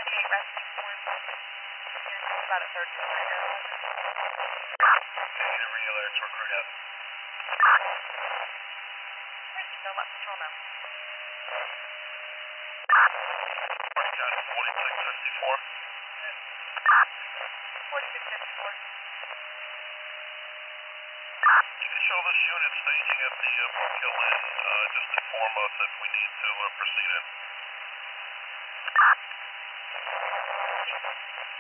5-8 rescue form. It's about a third of the way there. Negative radio alerts, we're crewed up. Thank you, so let patrol know. Got it, 4654. 4654. You can show this unit staging at the Brook Hill Inn. Just inform us if we need to proceed in.